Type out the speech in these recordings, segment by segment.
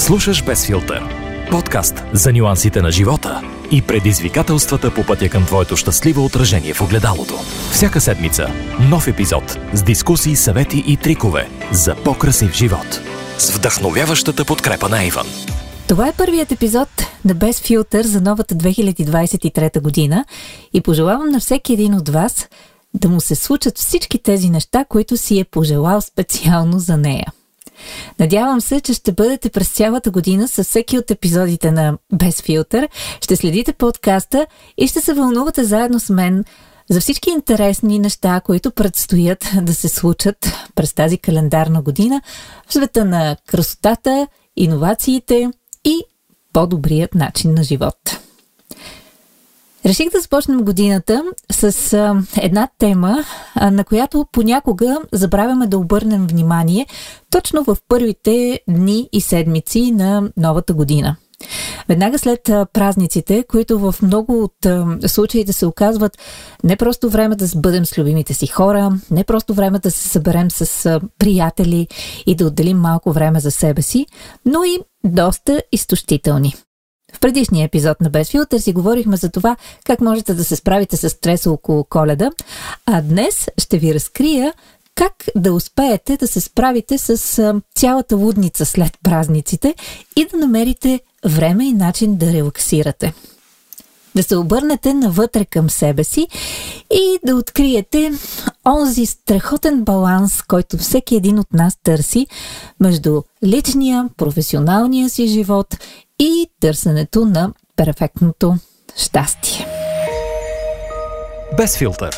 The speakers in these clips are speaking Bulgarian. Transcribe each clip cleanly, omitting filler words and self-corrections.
Слушаш Без филтър. Подкаст за нюансите на живота и предизвикателствата по пътя към твоето щастливо отражение в огледалото. Всяка седмица нов епизод с дискусии, съвети и трикове за по-красив живот. С вдъхновяващата подкрепа на Иван. Това е първият епизод на Без филтър за новата 2023 година и пожелавам на всеки един от вас да му се случат всички тези неща, които си е пожелал специално за нея. Надявам се, че ще бъдете през цялата година със всеки от епизодите на Без филтър, ще следите подкаста и ще се вълнувате заедно с мен за всички интересни неща, които предстоят да се случат през тази календарна година в света на красотата, иновациите и по-добрият начин на живот. Реших да започнем годината с една тема, на която понякога забравяме да обърнем внимание точно в първите дни и седмици на новата година. Веднага след празниците, които в много от случаите се оказват не просто време да бъдем с любимите си хора, не просто време да се съберем с приятели и да отделим малко време за себе си, но и доста изтощителни. В предишния епизод на Без филтър си говорихме за това как можете да се справите с стреса около Коледа, а днес ще ви разкрия как да успеете да се справите с цялата лудница след празниците и да намерите време и начин да релаксирате. Да се обърнете навътре към себе си и да откриете онзи страхотен баланс, който всеки един от нас търси между личния, професионалния си живот и търсенето на перфектното щастие. Без филтър.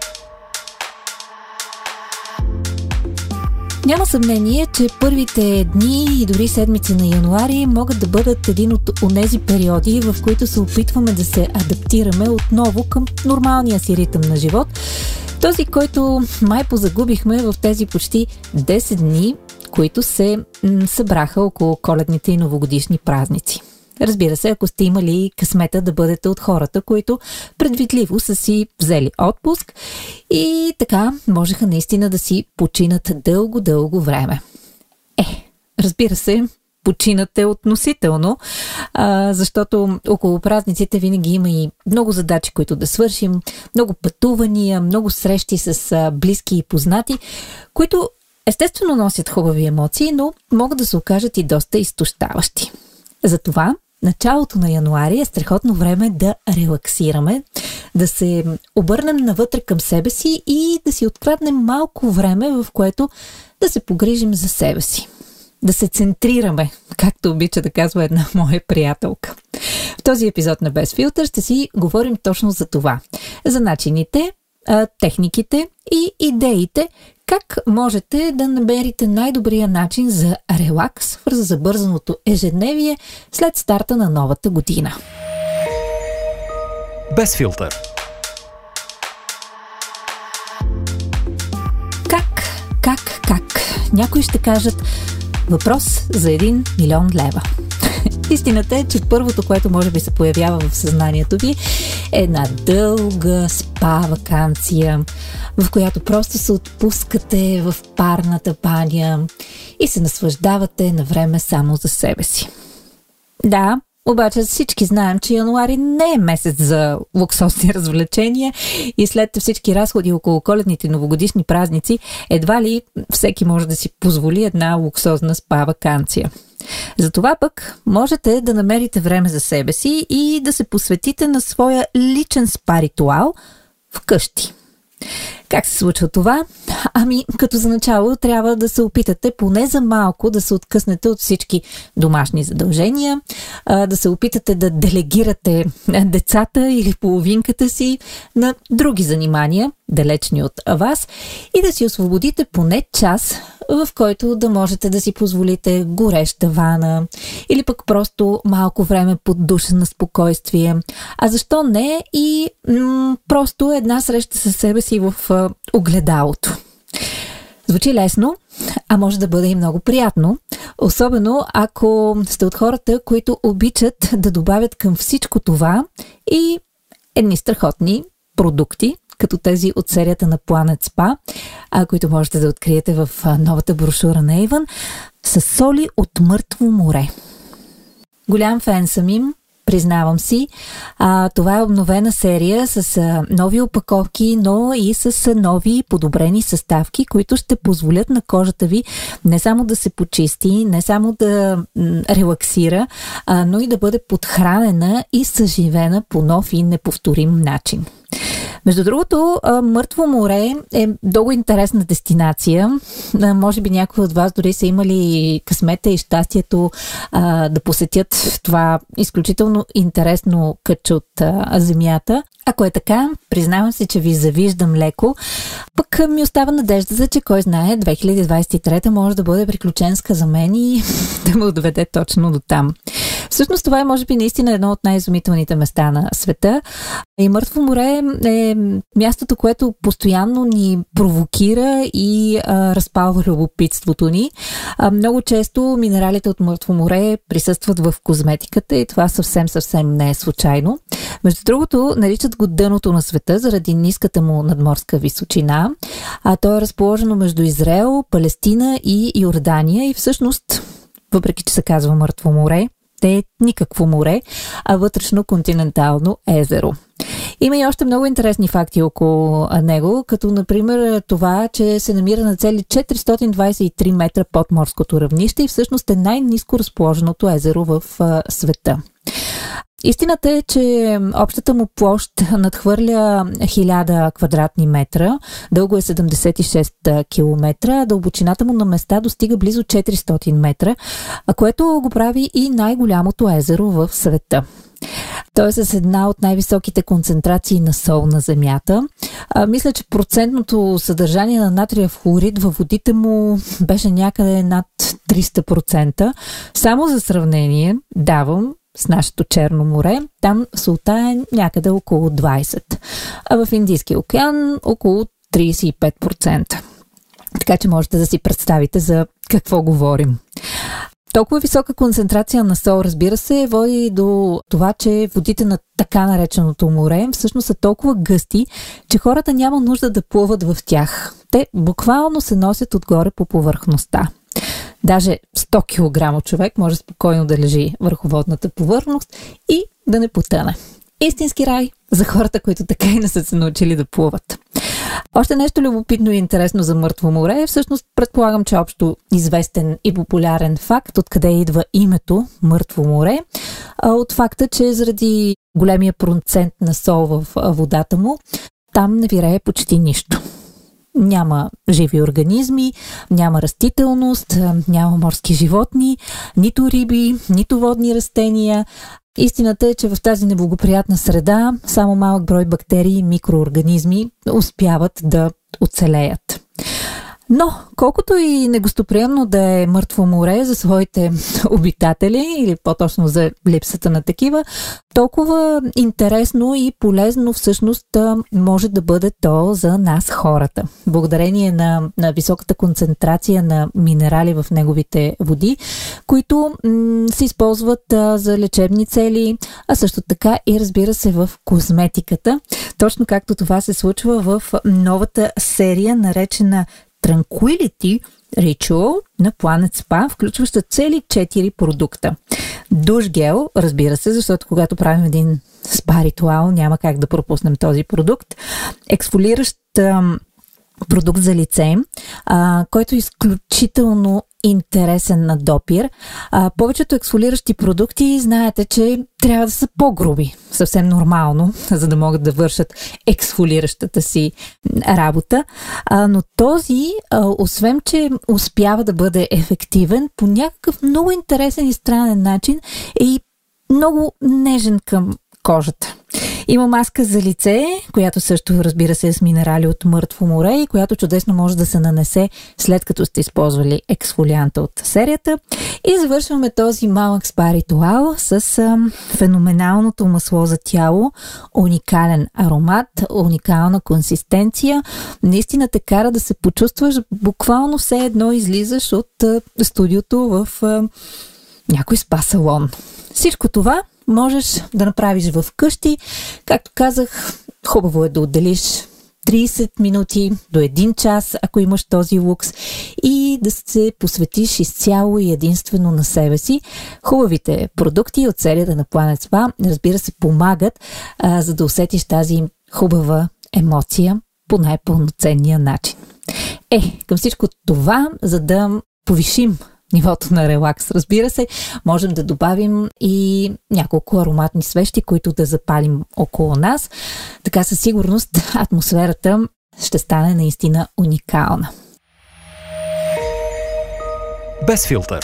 Няма съмнение, че първите дни и дори седмици на януари могат да бъдат един от онези периоди, в които се опитваме да се адаптираме отново към нормалния си ритъм на живот. Този, който май позагубихме в тези почти 10 дни, които се събраха около коледните и новогодишни празници. Разбира се, ако сте имали късмета да бъдете от хората, които предвидливо са си взели отпуск и така можеха наистина да си починат дълго време. Разбира се, починате относително, защото около празниците винаги има и много задачи, които да свършим, много пътувания, много срещи с близки и познати, които естествено носят хубави емоции, но могат да се окажат и доста изтощаващи. Затова началото на януари е страхотно време да релаксираме, да се обърнем навътре към себе си и да си откраднем малко време, в което да се погрижим за себе си. Да се центрираме, както обича да казва една моя приятелка. В този епизод на Без филтър ще си говорим точно за това. За начините, техниките и идеите, как можете да намерите най-добрия начин за релакс в забързаното ежедневие след старта на новата година. Без филтър. Как? Някои ще кажат въпрос за 1 милион лева. Истината е, че първото, което може би се появява в съзнанието ви, е една дълга спа-ваканция, в която просто се отпускате в парната баня и се наслаждавате на време само за себе си. Да, обаче всички знаем, че януари не е месец за луксозни развлечения и след всички разходи около коледните и новогодишни празници, едва ли всеки може да си позволи една луксозна спа-ваканция. Затова пък можете да намерите време за себе си и да се посветите на своя личен спа-ритуал вкъщи. Как се случва това? Като за начало трябва да се опитате поне за малко да се откъснете от всички домашни задължения, да се опитате да делегирате децата или половинката си на други занимания, далечни от вас, и да си освободите поне час, в който да можете да си позволите гореща вана или пък просто малко време под душа на спокойствие. А защо не и просто една среща със себе си в огледалото. Звучи лесно, а може да бъде и много приятно, особено ако сте от хората, които обичат да добавят към всичко това и едни страхотни продукти, като тези от серията на Planet Spa, които можете да откриете в новата брошура на Иван, с соли от мъртво море. Голям фен съм им. Признавам си. Това е обновена серия с нови опаковки, но и с нови подобрени съставки, които ще позволят на кожата ви не само да се почисти, не само да релаксира, но и да бъде подхранена и съживена по нов и неповторим начин. Между другото, Мъртво море е много интересна дестинация. Може би някои от вас дори са имали късмета и щастието да посетят това изключително интересно кътче от земята. Ако е така, признавам се, че ви завиждам леко. Пък ми остава надеждата, че кой знае, 2023 може да бъде приключенска за мен и да ме отведе точно до там. Всъщност това е, може би, наистина едно от най-изумителните места на света. И Мъртво море е мястото, което постоянно ни провокира и разпалва любопитството ни. Много често минералите от Мъртво море присъстват в козметиката и това съвсем не е случайно. Между другото, наричат го дъното на света заради ниската му надморска височина. То е разположено между Израел, Палестина и Йордания и всъщност, въпреки че се казва Мъртво море, те е никакво море, а вътрешно континентално езеро. Има и още много интересни факти около него, като например това, че се намира на цели 423 метра под морското равнище и всъщност е най-ниско разположеното езеро в света. Истината е, че общата му площ надхвърля 1000 квадратни метра, дълго е 76 км, а дълбочината му на места достига близо 400 метра, което го прави и най-голямото езеро в света. Той е с една от най-високите концентрации на сол на Земята. Мисля, че процентното съдържание на натриев хлорид във водите му беше някъде над 300%. Само за сравнение давам с нашето Черно море, там солта е някъде около 20%, а в Индийския океан около 35%. Така че можете да си представите за какво говорим. Толкова висока концентрация на сол, разбира се, води до това, че водите на така нареченото море всъщност са толкова гъсти, че хората няма нужда да плуват в тях. Те буквално се носят отгоре по повърхността. Даже 100 кг човек може спокойно да лежи върху водната повърхност и да не потъне. Истински рай за хората, които така и не са се научили да плуват. Още нещо любопитно и интересно за Мъртво море е всъщност, предполагам, че общо известен и популярен факт, откъде идва името Мъртво море, от факта, че заради големия процент на сол в водата му, там не вирее почти нищо. Няма живи организми, няма растителност, няма морски животни, нито риби, нито водни растения. Истината е, че в тази неблагоприятна среда само малък брой бактерии и микроорганизми успяват да оцелеят. Но, колкото и негостоприемно да е Мъртво море за своите обитатели, или по-точно за липсата на такива, толкова интересно и полезно всъщност може да бъде то за нас хората. Благодарение на високата концентрация на минерали в неговите води, които се използват за лечебни цели, а също така и разбира се в козметиката. Точно както това се случва в новата серия, наречена Tranquility Ritual на Planet Spa, включваща цели 4 продукта. Душ гел, разбира се, защото когато правим един спа ритуал, няма как да пропуснем този продукт. Ексфолиращ продукт за лице, който е изключително интересен на допир. Повечето ексфолиращи продукти знаете, че трябва да са по-груби. Съвсем нормално, за да могат да вършат ексфолиращата си работа. Но този, освен че успява да бъде ефективен, по някакъв много интересен и странен начин е и много нежен към кожата. Има маска за лице, която също, разбира се, е с минерали от Мъртво море и която чудесно може да се нанесе след като сте използвали ексфолианта от серията. И завършваме този малък спа ритуал с феноменалното масло за тяло, уникален аромат, уникална консистенция. Наистина те кара да се почувстваш буквално все едно излизаш от студиото в някой спа салон. Всичко това можеш да направиш в къщи. Както казах, хубаво е да отделиш 30 минути до 1 час, ако имаш този лукс, и да се посветиш изцяло и единствено на себе си. Хубавите продукти от серията на Planet Spa, разбира се, помагат, за да усетиш тази хубава емоция по най-пълноценния начин. Към всичко това, за да повишим нивото на релакс, разбира се, можем да добавим и няколко ароматни свещи, които да запалим около нас. Така със сигурност атмосферата ще стане наистина уникална. Без филтър.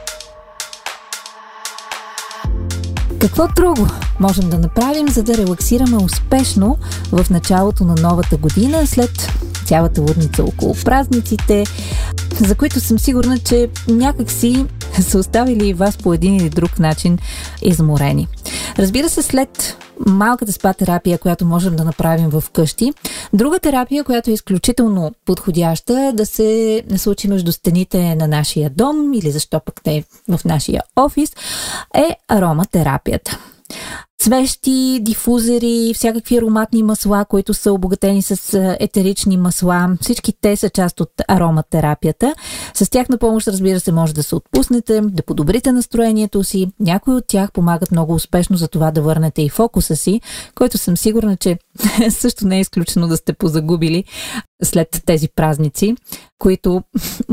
Какво друго можем да направим, за да релаксираме успешно в началото на новата година, след цялата лудница около празниците, за които съм сигурна, че някакси са оставили и вас по един или друг начин изморени. Разбира се, след малката спа терапия, която можем да направим в къщи, друга терапия, която е изключително подходяща да се случи между стените на нашия дом или защо пък не в нашия офис, е ароматерапията. Свещи, дифузери, всякакви ароматни масла, които са обогатени с етерични масла, всички те са част от ароматерапията. С тях на помощ, разбира се, може да се отпуснете, да подобрите настроението си. Някои от тях помагат много успешно за това да върнете и фокуса си, който съм сигурна, че също не е изключено да сте позагубили след тези празници, които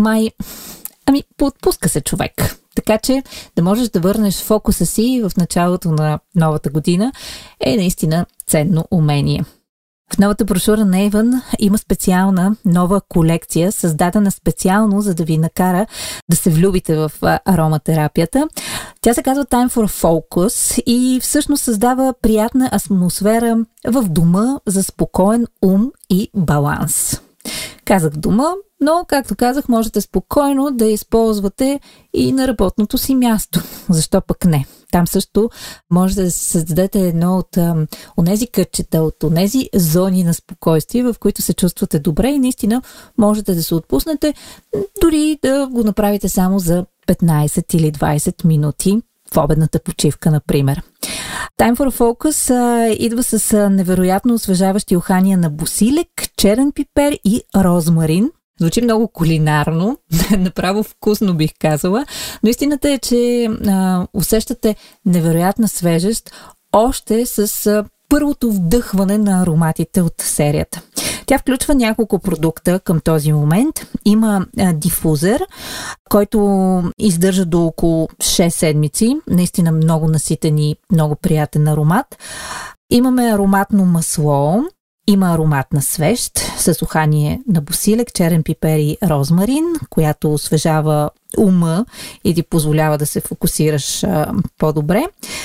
поотпуска се човек. Така че да можеш да върнеш фокуса си в началото на новата година е наистина ценно умение. В новата брошура на Avon има специална нова колекция, създадена специално, за да ви накара да се влюбите в ароматерапията. Тя се казва Time for Focus и всъщност създава приятна атмосфера в дома за спокоен ум и баланс. Казах дома, но, както казах, можете спокойно да използвате и на работното си място. Защо пък не? Там също можете да си създадете едно от онези кътчета, от онези зони на спокойствие, в които се чувствате добре и наистина можете да се отпуснете, дори да го направите само за 15 или 20 минути в обедната почивка, например. Time for Focus идва с невероятно освежаващи ухания на босилек, черен пипер и розмарин. Звучи много кулинарно, направо вкусно бих казала, но истината е, че усещате невероятна свежест още с първото вдъхване на ароматите от серията. Тя включва няколко продукта към този момент. Има дифузер, който издържа до около 6 седмици. Наистина много наситен и много приятен аромат. Имаме ароматно масло. Има ароматна свещ с ухание на босилек, черен пипер и розмарин, която освежава ума и ти позволява да се фокусираш по-добре.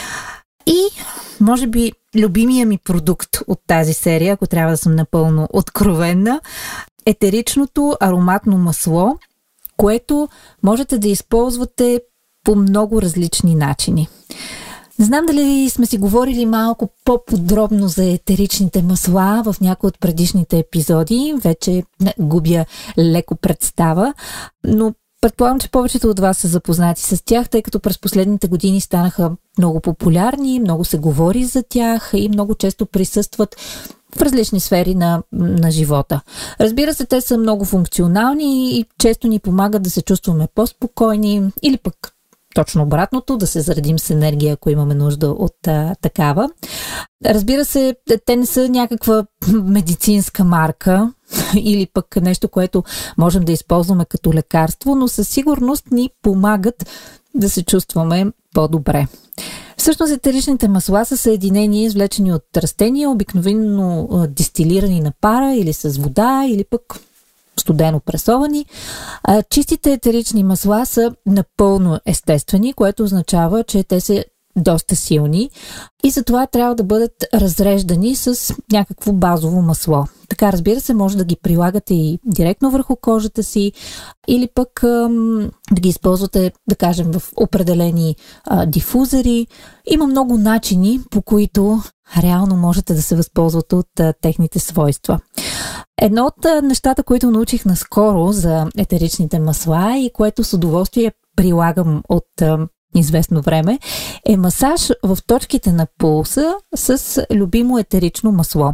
И, може би, любимия ми продукт от тази серия, ако трябва да съм напълно откровенна, етеричното ароматно масло, което можете да използвате по много различни начини. Не знам дали сме си говорили малко по-подробно за етеричните масла в някои от предишните епизоди. Вече губя леко представа, но предполагам, че повечето от вас са запознати с тях, тъй като през последните години станаха много популярни, много се говори за тях и много често присъстват в различни сфери на живота. Разбира се, те са много функционални и често ни помагат да се чувстваме по-спокойни или пък точно обратното, да се заредим с енергия, ако имаме нужда от такава. Разбира се, те не са някаква медицинска марка или пък нещо, което можем да използваме като лекарство, но със сигурност ни помагат да се чувстваме по-добре. Всъщност етеричните масла са съединения, извлечени от растения, обикновено дистилирани на пара или с вода, или пък студено пресовани. Чистите етерични масла са напълно естествени, което означава, че те са доста силни и затова трябва да бъдат разреждани с някакво базово масло. Така, разбира се, може да ги прилагате и директно върху кожата си или пък да ги използвате, да кажем, в определени дифузери. Има много начини, по които реално можете да се възползвате от техните свойства. Едно от нещата, които научих наскоро за етеричните масла и което с удоволствие прилагам от известно време, е масаж в точките на пулса с любимо етерично масло.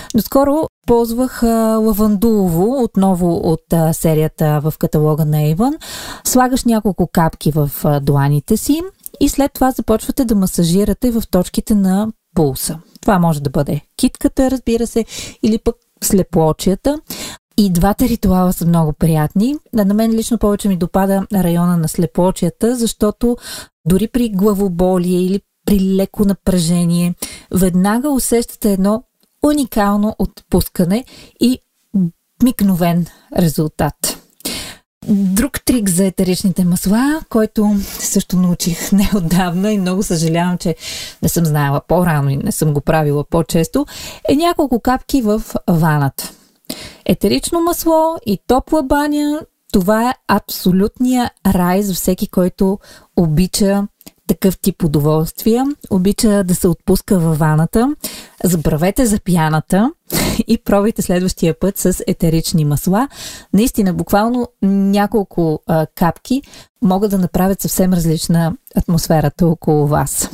Доскоро ползвах лавандулово, отново от серията в каталога на Avon. Слагаш няколко капки в дланите си и след това започвате да масажирате в точките на пулса. Това може да бъде китката, разбира се, или пък слепоочията. И двата ритуала са много приятни. На мен лично повече ми допада района на слепоочията, защото дори при главоболие или при леко напрежение, веднага усещате едно уникално отпускане и мигновен резултат. Друг трик за етеричните масла, който също научих неотдавна и много съжалявам, че не съм знаела по-рано и не съм го правила по-често, е няколко капки в ваната. Етерично масло и топла баня, това е абсолютния рай за всеки, който обича такъв тип удоволствия, обича да се отпуска във ваната. Забравете за пяната и пробайте следващия път с етерични масла. Наистина, буквално няколко капки могат да направят съвсем различна атмосферата около вас.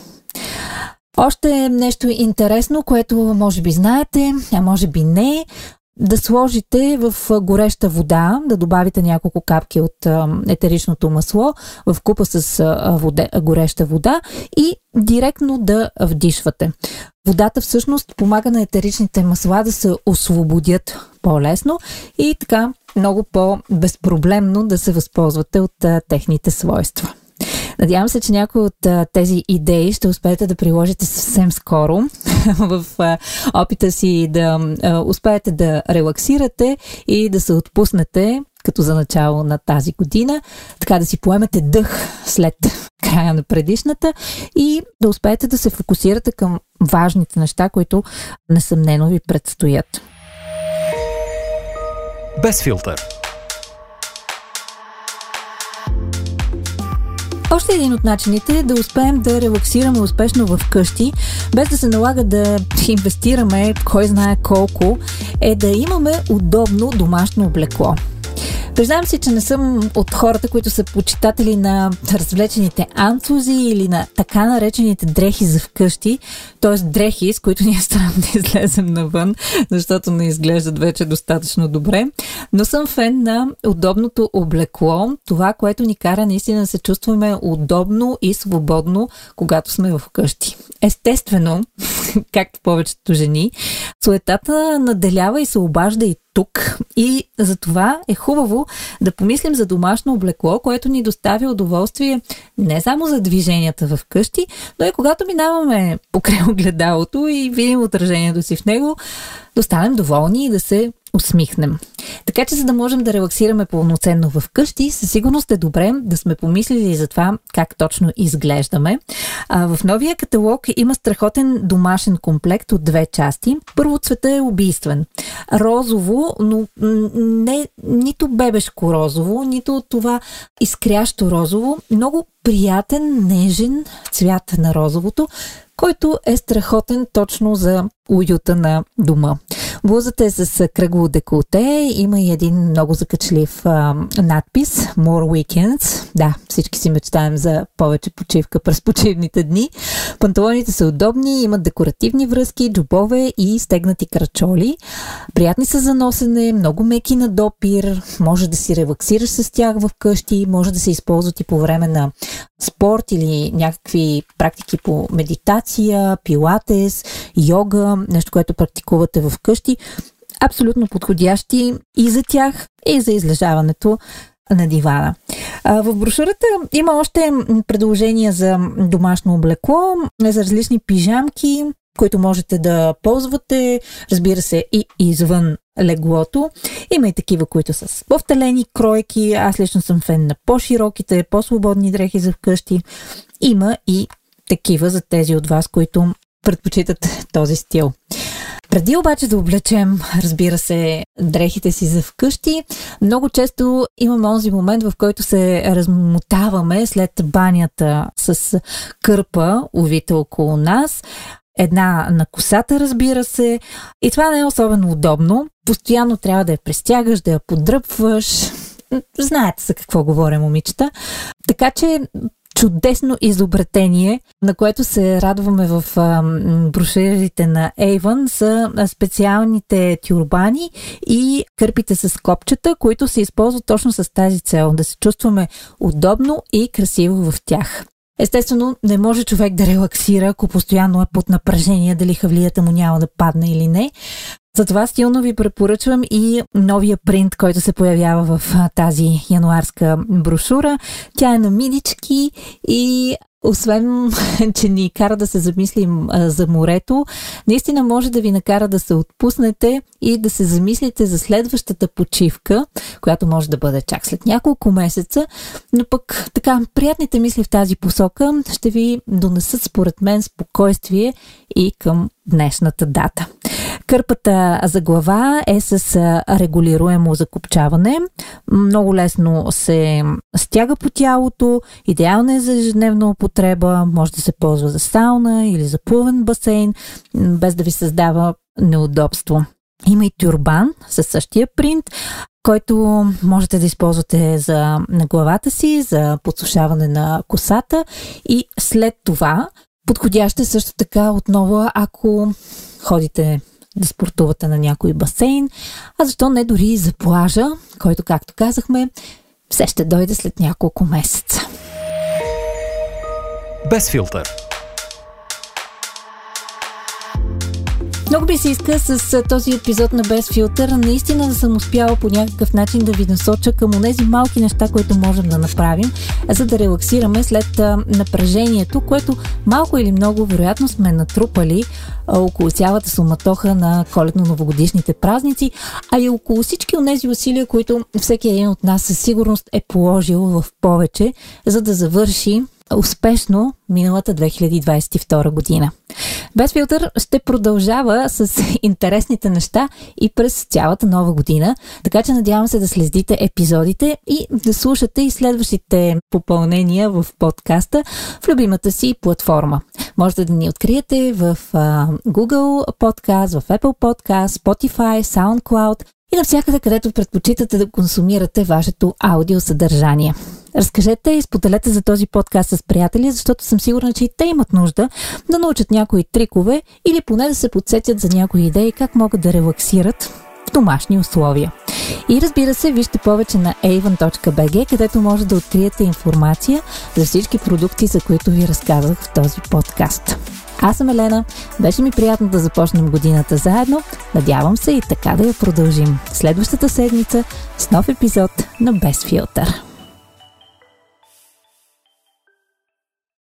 Още нещо интересно, което може би знаете, а може би не, да сложите в гореща вода, да добавите няколко капки от етеричното масло в купа с гореща вода и директно да вдишвате. Водата всъщност помага на етеричните масла да се освободят по-лесно и така много по-безпроблемно да се възползвате от техните свойства. Надявам се, че някои от тези идеи ще успеете да приложите съвсем скоро в опита си да успеете да релаксирате и да се отпуснете като за начало на тази година, така да си поемете дъх след края на предишната и да успеете да се фокусирате към важните неща, които несъмнено ви предстоят. Без филтър. Още един от начините да успеем да релаксираме успешно в къщи, без да се налага да инвестираме кой знае колко, е да имаме удобно домашно облекло. Признавам си, че не съм от хората, които са почитатели на развлечените анцузи или на така наречените дрехи за вкъщи, т.е. дрехи, с които ние старам да излезем навън, защото не изглеждат вече достатъчно добре, но съм фен на удобното облекло, това, което ни кара наистина да се чувстваме удобно и свободно, когато сме в къщи. Естествено, както повечето жени, суетата наделява и се обажда и тук и за това е хубаво да помислим за домашно облекло, което ни доставя удоволствие не само за движенията в къщи, но и когато минаваме покрай огледалото и видим отражението си в него, да останем доволни и да се усмихнем. Така че, за да можем да релаксираме пълноценно в къщи, със сигурност е добре да сме помислили за това как точно изглеждаме. В новия каталог има страхотен домашен комплект от 2 части. Първо, цвета е убийствен. Розово, но не нито бебешко розово, нито това изкрящо розово. Много приятен, нежен цвят на розовото, който е страхотен точно за уюта на дома. Блузата е с кръгло деколте, има и един много закачлив надпис More Weekends. Да, всички си мечтаем за повече почивка през почивните дни. Панталоните са удобни, имат декоративни връзки, джобове и стегнати крачоли. Приятни са за носене, много меки на допир, може да си релаксираш с тях в къщи, може да се използват и по време на спорт или някакви практики по медитация, пилатес, йога, нещо, което практикувате в къщи. Абсолютно подходящи и за тях, и за излежаването на дивана. В брошурата има още предложения за домашно облекло, за различни пижамки, които можете да ползвате, разбира се, и извън леглото. Има и такива, които са с повталени кройки. Аз лично съм фен на по-широките, по-свободни дрехи за вкъщи. Има и такива за тези от вас, които предпочитат този стил. Преди обаче да облечем, разбира се, дрехите си за вкъщи, много често имаме онзи момент, в който се размотаваме след банята с кърпа, увита около нас, една на косата, разбира се, и това не е особено удобно. Постоянно трябва да я пристягаш, да я поддръпваш. Знаете за какво говоря, момичета. Така че чудесно изобретение, на което се радваме в брошурите на Avon, са специалните тюрбани и кърпите с копчета, които се използват точно с тази цел, да се чувстваме удобно и красиво в тях. Естествено, не може човек да релаксира, ако постоянно е под напрежение, дали хавлията му няма да падне или не. Затова силно ви препоръчвам и новия принт, който се появява в тази януарска брошура. Тя е на милички и освен, че ни кара да се замислим за морето, наистина може да ви накара да се отпуснете и да се замислите за следващата почивка, която може да бъде чак след няколко месеца, но пък така приятните мисли в тази посока ще ви донесат според мен спокойствие и към днешната дата. Кърпата за глава е с регулируемо закопчаване. Много лесно се стяга по тялото, идеална е за ежедневна употреба, може да се ползва за сауна или за плувен басейн, без да ви създава неудобство. Има и тюрбан със същия принт, който можете да използвате на главата си, за подсушаване на косата и след това подходящ е също така отново, ако ходите да спортувате на някой басейн, а защо не дори и за плажа, който, както казахме, все ще дойде след няколко месеца. Без филтър. Много би се иска с този епизод на Без филтър наистина да съм успяла по някакъв начин да ви насоча към онези малки неща, които можем да направим, за да релаксираме след напрежението, което малко или много вероятно сме натрупали около цялата суматоха на коледно-новогодишните празници, а и около всички онези усилия, които всеки един от нас със сигурност е положил в повече, за да завърши успешно миналата 2022 година. Без филтър ще продължава с интересните неща и през цялата нова година, така че надявам се да следите епизодите и да слушате и следващите попълнения в подкаста в любимата си платформа. Можете да ни откриете в Google Podcast, в Apple Podcast, Spotify, SoundCloud и навсякъде, където предпочитате да консумирате вашето аудиосъдържание. Разкажете и споделете за този подкаст с приятели, защото съм сигурна, че и те имат нужда да научат някои трикове или поне да се подсетят за някои идеи как могат да релаксират в домашни условия. И разбира се, вижте повече на avon.bg, където може да откриете информация за всички продукти, за които ви разказах в този подкаст. Аз съм Елена, беше ми приятно да започнем годината заедно, надявам се и така да я продължим следващата седмица с нов епизод на Без филтър.